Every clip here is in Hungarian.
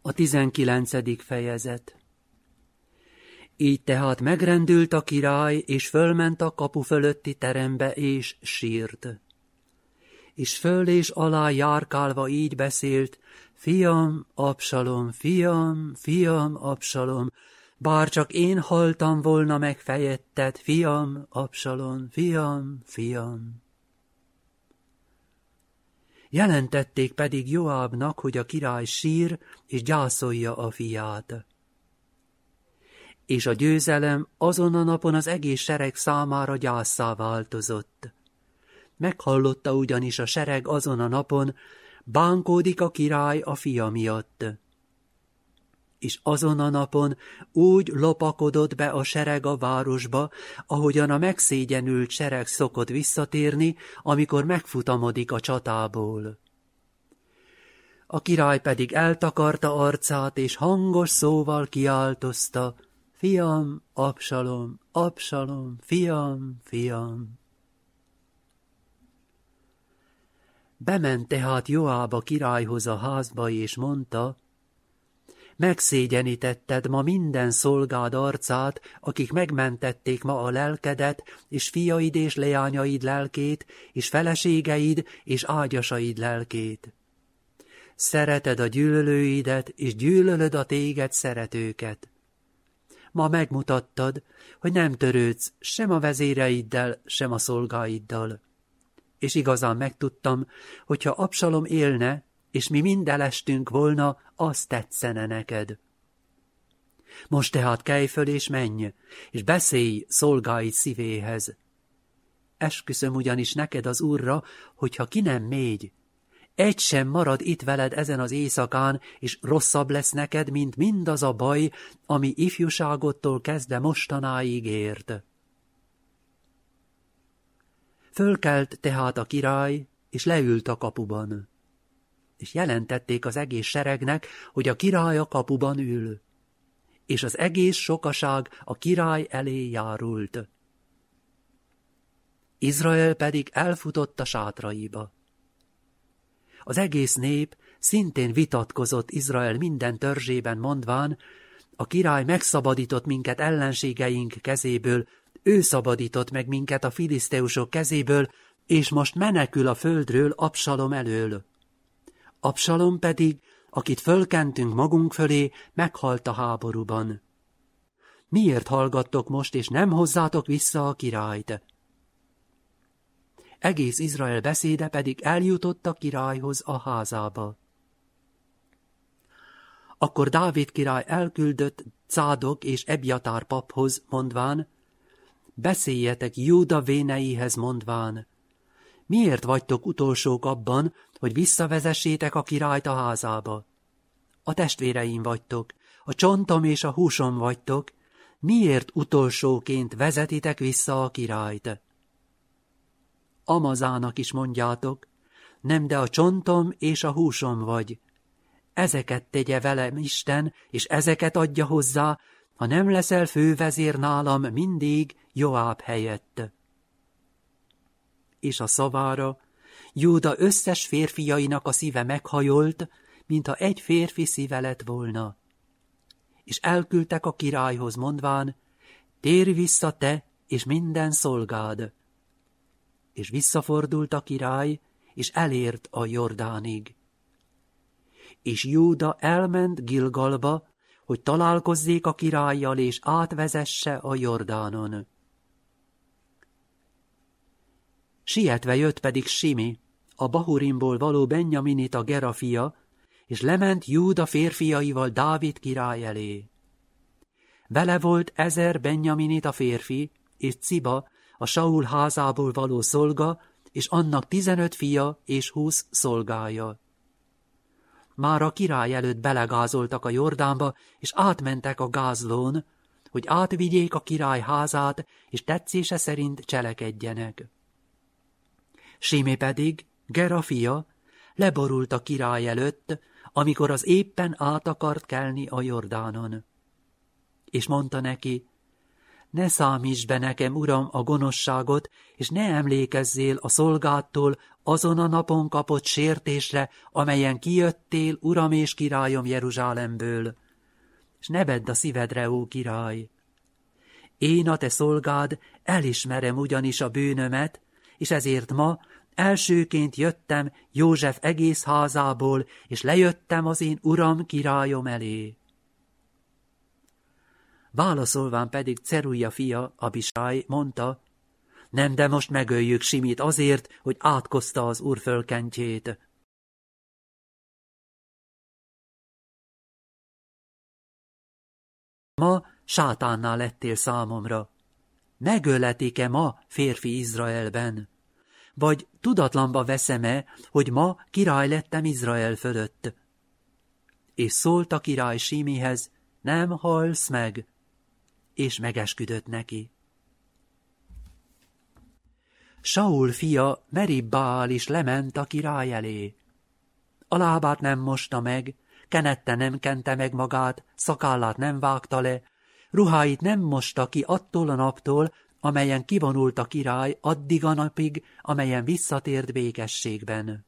A 19. fejezet. Így tehát megrendült a király, és fölment a kapu fölötti terembe, és sírt. És föl és alá járkálva így beszélt: fiam, Absalom, fiam, fiam, Absalom, bárcsak én haltam volna meg fejetted, fiam, Absalom, fiam, fiam. Jelentették pedig Joábnak, hogy a király sír, és gyászolja a fiát. És a győzelem azon a napon az egész sereg számára gyászá változott. Meghallotta ugyanis a sereg azon a napon, bánkódik a király a fia miatt. És azon a napon úgy lopakodott be a sereg a városba, ahogyan a megszégyenült sereg szokott visszatérni, amikor megfutamodik a csatából. A király pedig eltakarta arcát, és hangos szóval kiáltozta: fiam, Absalom, Absalom, fiam, fiam. Bement tehát Joáb a királyhoz a házba, és mondta: megszégyenítetted ma minden szolgád arcát, akik megmentették ma a lelkedet, és fiaid és leányaid lelkét, és feleségeid és ágyasaid lelkét. Szereted a gyűlölőidet, és gyűlölöd a téged szeretőket. Ma megmutattad, hogy nem törődsz sem a vezéreiddel, sem a szolgáiddal. És igazán megtudtam, hogyha Absalom élne, és mi mind elestünk volna, az tetszene neked. Most tehát kelj föl és menj, és beszélj szolgáid szívéhez. Esküszöm ugyanis neked az Úrra, hogyha ki nem mégy, egy sem marad itt veled ezen az éjszakán, és rosszabb lesz neked, mint mindaz a baj, ami ifjúságodtól kezdve mostanáig ért. Fölkelt tehát a király, és leült a kapuban. És jelentették az egész seregnek, hogy a király a kapuban ül. És az egész sokaság a király elé járult. Izrael pedig elfutott a sátraiba. Az egész nép szintén vitatkozott Izrael minden törzsében, mondván: a király megszabadított minket ellenségeink kezéből, ő szabadított meg minket a filiszteusok kezéből, és most menekül a földről Absalom elől. Absalom pedig, akit fölkentünk magunk fölé, meghalt a háborúban. Miért hallgattok most, és nem hozzátok vissza a királyt? Egész Izrael beszéde pedig eljutott a királyhoz a házába. Akkor Dávid király elküldött Cádok és Ebjatár paphoz, mondván: beszéljetek Júda véneihez, mondván: miért vagytok utolsók abban, hogy visszavezessétek a királyt a házába? A testvéreim vagytok, a csontom és a húsom vagytok, miért utolsóként vezetitek vissza a királyt? Amazának is mondjátok: nem, de a csontom és a húsom vagy. Ezeket tegye velem Isten, és ezeket adja hozzá, ha nem leszel fővezér nálam mindig Joáb helyett. És a szavára Júda összes férfiainak a szíve meghajolt, mintha egy férfi szíve lett volna. És elküldtek a királyhoz, mondván: térj vissza te és minden szolgád. És visszafordult a király, és elért a Jordánig. És Júda elment Gilgalba, hogy találkozzék a királlyal, és átvezesse a Jordánon. Sietve jött pedig Simi, a Bahurimból való Benjaminita Gera fia, és lement Júda férfiaival Dávid király elé. Vele volt 1000 Benjaminita férfi, és Ciba, a Saul házából való szolga, és annak 15 fia és 20 szolgája. Már a király előtt belegázoltak a Jordánba, és átmentek a gázlón, hogy átvigyék a király házát, és tetszése szerint cselekedjenek. Simé pedig, Gera fia, leborult a király előtt, amikor az éppen át akart kelni a Jordánon. És mondta neki: ne számíts be nekem, uram, a gonoszságot, és ne emlékezzél a szolgádtól azon a napon kapott sértésre, amelyen kijöttél, Uram és királyom Jeruzsálemből. És ne vedd a szívedre, ó király! Én, a te szolgád, elismerem ugyanis a bűnömet, és ezért ma elsőként jöttem József egész házából, és lejöttem az én uram, királyom elé. Válaszolván pedig Cerúja fia, Abisáj mondta, nem, de most megöljük Simit azért, hogy átkozta az úr fölkentjét. Ma sátánnál lettél számomra. Megöletik-e ma férfi Izraelben? Vagy tudatlanba veszem-e, hogy ma király lettem Izrael fölött? És szólt a király Simihez, nem halsz meg, és megesküdött neki. Saul fia Meribbál is lement a király elé. A lábát nem mosta meg, kenette nem kente meg magát, szakállát nem vágta le, ruháit nem mosta ki attól a naptól, amelyen kivonult a király, addig a napig, amelyen visszatért békességben.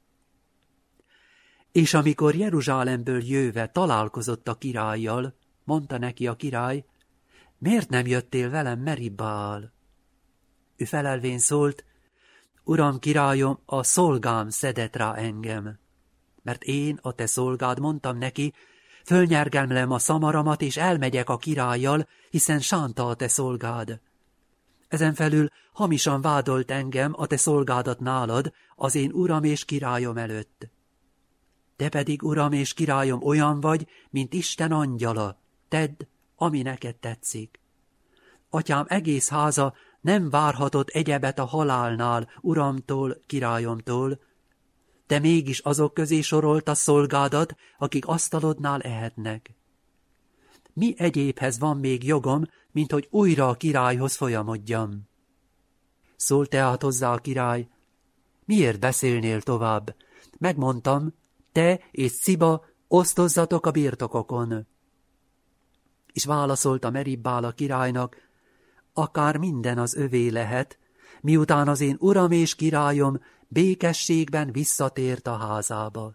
És amikor Jeruzsálemből jöve találkozott a királlyal, mondta neki a király, miért nem jöttél velem Meribbál? Ő felelvén szólt, uram királyom, a szolgám szedett rá engem. Mert én, a te szolgád, mondtam neki, fölnyergelmlem a szamaramat, és elmegyek a királlyal, hiszen sánta a te szolgád. Ezenfelül hamisan vádolt engem, a te szolgádat nálad, az én uram és királyom előtt. Te pedig, uram és királyom, olyan vagy, mint Isten angyala, tedd, ami neked tetszik. Atyám egész háza nem várhatott egyebet a halálnál, uramtól, királyomtól, de mégis azok közé sorolt a szolgádat, akik asztalodnál ehetnek. Mi egyébhez van még jogom, mint hogy újra a királyhoz folyamodjam? Szólt tehát hozzá a király, miért beszélnél tovább? Megmondtam, te és Sziba osztozzatok a birtokokon. És válaszolt a Meribbál a királynak, akár minden az övé lehet, miután az én uram és királyom békességben visszatért a házába.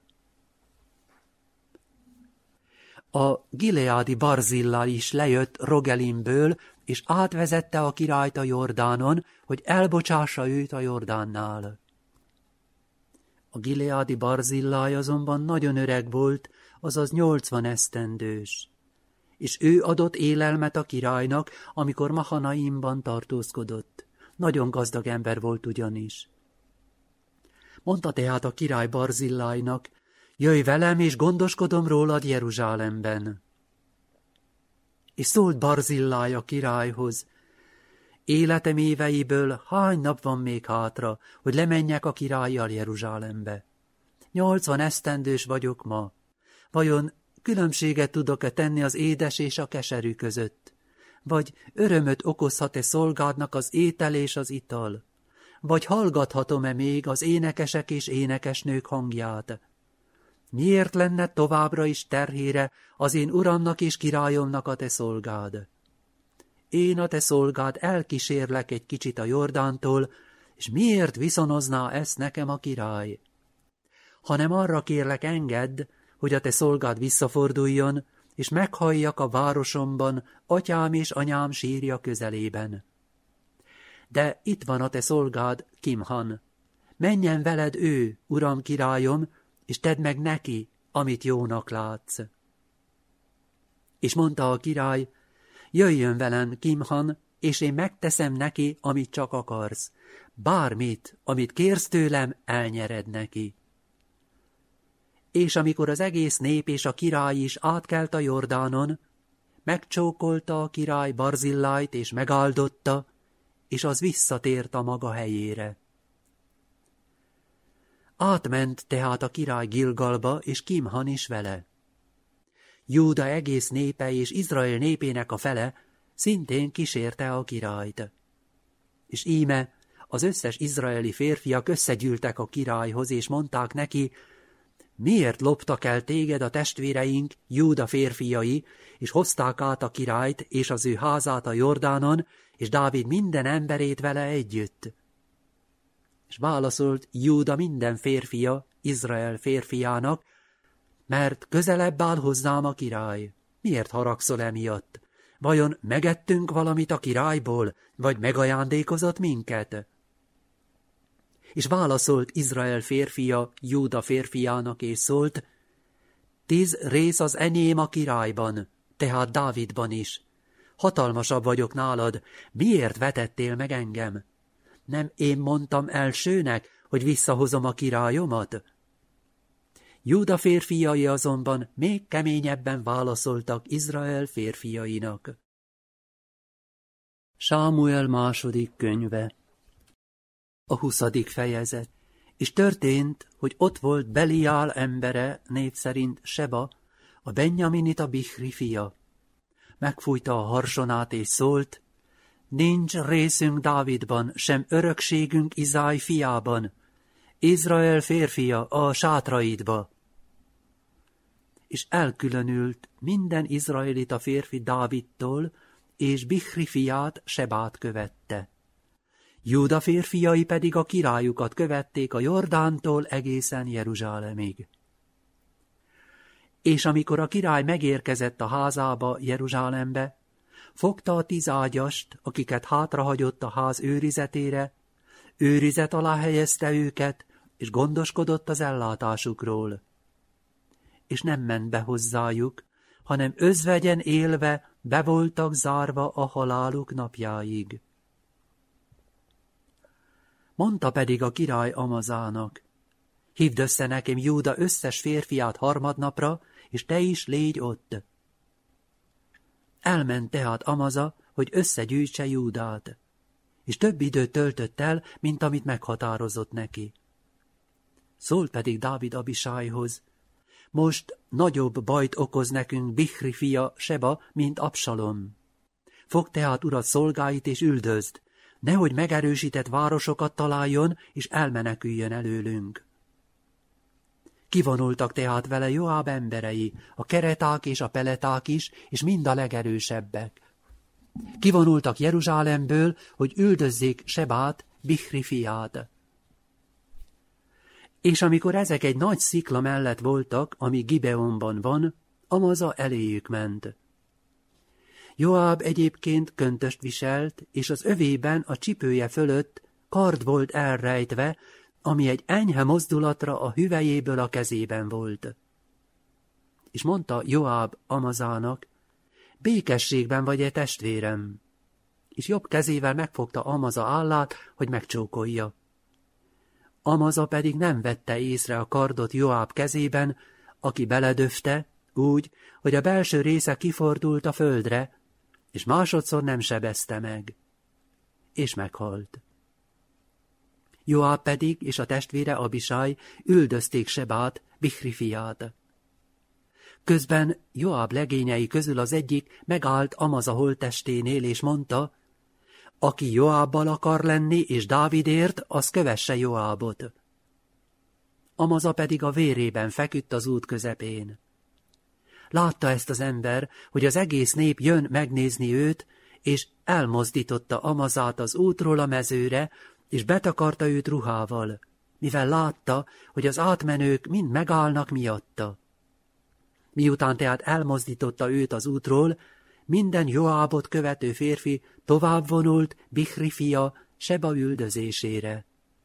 A gileádi Barzillai is lejött Rogelimből, és átvezette a királyt a Jordánon, hogy elbocsássa őt a Jordánnál. A gileádi Barzillai azonban nagyon öreg volt, azaz 80 esztendős, és ő adott élelmet a királynak, amikor Mahanaimban tartózkodott. Nagyon gazdag ember volt ugyanis. Mondta tehát a király Barzillájnak, jöjj velem, és gondoskodom rólad Jeruzsálemben. És szólt Barzilláj a királyhoz, életem éveiből hány nap van még hátra, hogy lemenjek a királlyal Jeruzsálembe? 80 esztendős vagyok ma. Vajon különbséget tudok-e tenni az édes és a keserű között? Vagy örömöt okozhat-e szolgádnak az étel és az ital? Vagy hallgathatom-e még az énekesek és énekesnők hangját? Miért lenne továbbra is terhére az én uramnak és királyomnak a te szolgád? Én a te szolgád elkísérlek egy kicsit a Jordántól, és miért viszonozná ezt nekem a király? Hanem arra kérlek, engedd, hogy a te szolgád visszaforduljon, és meghalljak a városomban, atyám és anyám sírja közelében. De itt van a te szolgád, Kimhan. Menjen veled ő, uram királyom, és tedd meg neki, amit jónak látsz. És mondta a király, jöjjön velem, Kimhan, és én megteszem neki, amit csak akarsz. Bármit, amit kérsz tőlem, elnyered neki. És amikor az egész nép és a király is átkelt a Jordánon, megcsókolta a király Barzillájt és megáldotta, és az visszatért a maga helyére. Átment tehát a király Gilgalba, és Kimhan is vele. Júda egész népe és Izrael népének a fele szintén kísérte a királyt. És íme az összes izraeli férfiak összegyűltek a királyhoz, és mondták neki, miért loptak el téged a testvéreink, Júda férfiai, és hozták át a királyt és az ő házát a Jordánon, és Dávid minden emberét vele együtt? És válaszolt Júda minden férfia Izrael férfiának, mert közelebb áll hozzám a király. Miért haragszol emiatt? Vajon megettünk valamit a királyból, vagy megajándékozott minket? És válaszolt Izrael férfia Júda férfiának, és szólt, 10 rész az enyém a királyban, tehát Dávidban is. Hatalmasabb vagyok nálad, miért vetettél meg engem? Nem én mondtam elsőnek, hogy visszahozom a királyomat? Júda férfiai azonban még keményebben válaszoltak Izrael férfiainak. Sámuel második könyve, a 20. fejezet. És történt, hogy ott volt Beliál embere, név szerint Seba, a Benjaminita Bichri fia. Megfújta a harsonát és szólt, nincs részünk Dávidban, sem örökségünk Izáj fiában, Izrael férfia a sátraidba. És elkülönült minden izraelita férfi Dávidtól, és Bichri fiát, Sebát követte. Júda férfiai pedig a királyukat követték a Jordántól egészen Jeruzsálemig. És amikor a király megérkezett a házába, Jeruzsálembe, fogta a 10 ágyast, akiket hátrahagyott a ház őrizetére, őrizet alá helyezte őket, és gondoskodott az ellátásukról. És nem ment be hozzájuk, hanem özvegyen élve be voltak zárva a haláluk napjáig. Mondta pedig a király Amazának, hívd össze nekem Júda összes férfiát harmadnapra, és te is légy ott. Elment tehát Amaza, hogy összegyűjtse Júdát, és több időt töltött el, mint amit meghatározott neki. Szólt pedig Dávid Abisájhoz, most nagyobb bajt okoz nekünk Bichri fia Seba, mint Absalom. Fogd tehát urat szolgáit és üldözd, nehogy megerősített városokat találjon, és elmeneküljön előlünk. Kivonultak tehát vele Joáb emberei, a kereták és a peleták is, és mind a legerősebbek. Kivonultak Jeruzsálemből, hogy üldözzék Sebát, Bichri fiát. És amikor ezek egy nagy szikla mellett voltak, ami Gibeonban van, Amaza eléjük ment. Joáb egyébként köntöst viselt, és az övében a csipője fölött kard volt elrejtve, ami egy enyhe mozdulatra a hüvelyéből a kezében volt. És mondta Joáb Amazának, békességben vagy-e testvérem? És jobb kezével megfogta Amaza állát, hogy megcsókolja. Amaza pedig nem vette észre a kardot Joáb kezében, aki beledöfte, úgy, hogy a belső része kifordult a földre, és másodszor nem sebezte meg, és meghalt. Joáb pedig és a testvére Abisaj üldözték Sebát, Bichri fiát. Közben Joáb legényei közül az egyik megállt Amaza holttesténél, és mondta, aki Joábbal akar lenni, és Dávidért, az kövesse Joábot. Amaza pedig a vérében feküdt az út közepén. Látta ezt az ember, hogy az egész nép jön megnézni őt, és elmozdította Amazát az útról a mezőre, és betakarta őt ruhával, mivel látta, hogy az átmenők mind megállnak miatta. Miután tehát elmozdította őt az útról, minden Joábot követő férfi tovább vonult Bichri fia Seba üldözésére.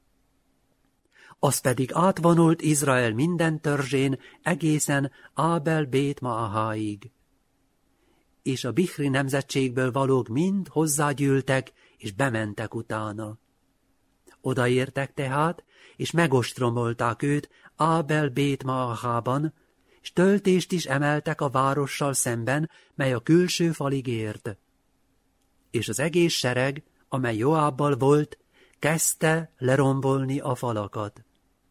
Az pedig átvonult Izrael minden törzsén egészen Ábel Bét Maaháig. És a Bichri nemzetségből valók mind hozzágyűltek, és bementek utána. Odaértek tehát, és megostromolták őt Ábel Bét Maahában, és töltést is emeltek a várossal szemben, mely a külső falig ért. És az egész sereg, amely Joábbal volt, kezdte lerombolni a falakat.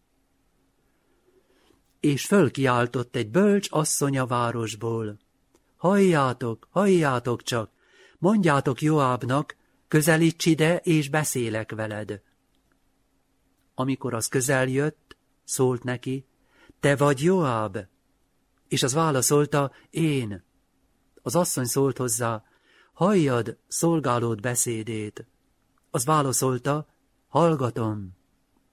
És fölkiáltott egy bölcs asszony a városból. Halljátok, halljátok csak, mondjátok Joábnak, közelíts ide, és beszélek veled. Amikor az közel jött, szólt neki, te vagy Joáb? És az válaszolta, én. Az asszony szólt hozzá, halljad szolgálód beszédét. Az válaszolta, hallgatom.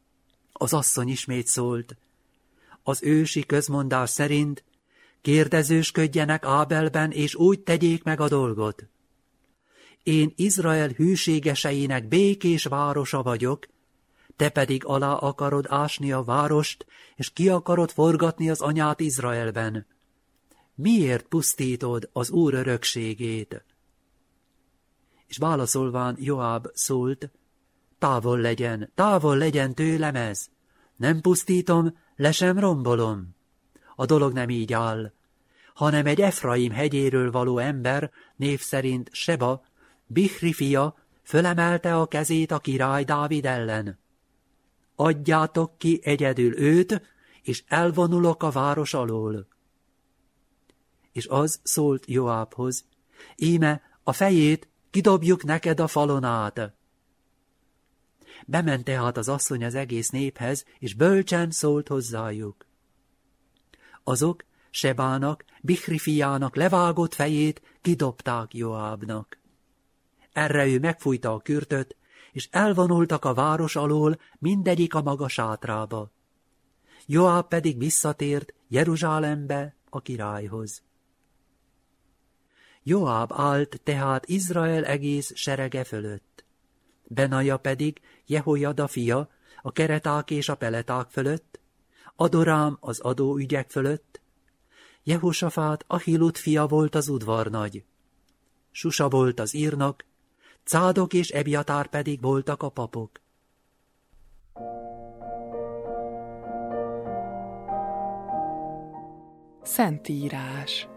Az asszony ismét szólt. Az ősi közmondás szerint kérdezősködjenek Ábelben, és úgy tegyék meg a dolgot. Én Izrael hűségeseinek békés városa vagyok, te pedig alá akarod ásni a várost, és ki akarod forgatni az anyát Izraelben. Miért pusztítod az Úr örökségét? És válaszolván Joáb szólt, távol legyen tőlem ez. Nem pusztítom, le sem rombolom. A dolog nem így áll, hanem egy Efraim hegyéről való ember, név szerint Seba, Bichri fia, fölemelte a kezét a király Dávid ellen. Adjátok ki egyedül őt, és elvonulok a város alól. És az szólt Joábhoz, íme a fejét kidobjuk neked a falon át. Bement tehát az asszony az egész néphez, és bölcsen szólt hozzájuk. Azok Sebának, Bichri fiának levágott fejét kidobták Joábnak. Erre ő megfújta a kürtöt, és elvonultak a város alól, mindegyik a maga sátrába. Joáb pedig visszatért Jeruzsálembe a királyhoz. Joáb állt tehát Izrael egész serege fölött. Benaja pedig Jehojada fia, a kereták és a peleták fölött, Adorám az adóügyek fölött, Jehosafát Ahilut fia volt az udvarnagy, Susa volt az írnok, Cádok és Ebjatár pedig voltak a papok. Szentírás.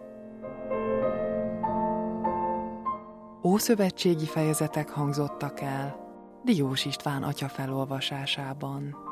Ószövetségi fejezetek hangzottak el Diós István atya felolvasásában.